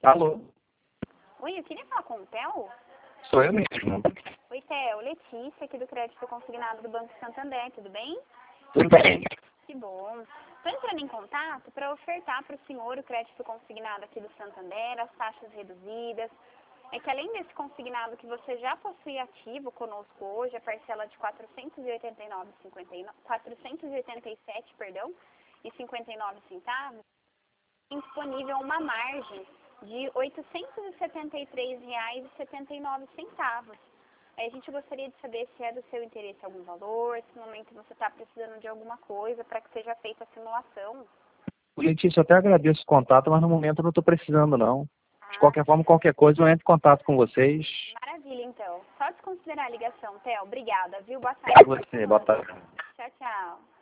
Alô? Oi, eu queria falar com o Theo. Sou eu mesmo. Oi, Theo. Letícia, aqui do Crédito Consignado do Banco Santander, tudo bem? Tudo bem. Que bom. Estou entrando em contato para ofertar para o senhor o crédito consignado aqui do Santander, as taxas reduzidas. É que além desse consignado que você já possui ativo conosco hoje, a parcela de 487, e 59 centavos, tem disponível uma margem de R$ 873,79. Aí a gente gostaria de saber se é do seu interesse algum valor, se no momento você está precisando de alguma coisa para que seja feita a simulação. Letícia, eu até agradeço o contato, mas no momento eu não estou precisando, não. De Ah, qualquer forma, qualquer coisa, eu entro em contato com vocês. maravilha, então. Só desconsiderar a ligação, Theo. Obrigada, viu? Boa Para tarde. você, boa tarde. Tchau, tchau.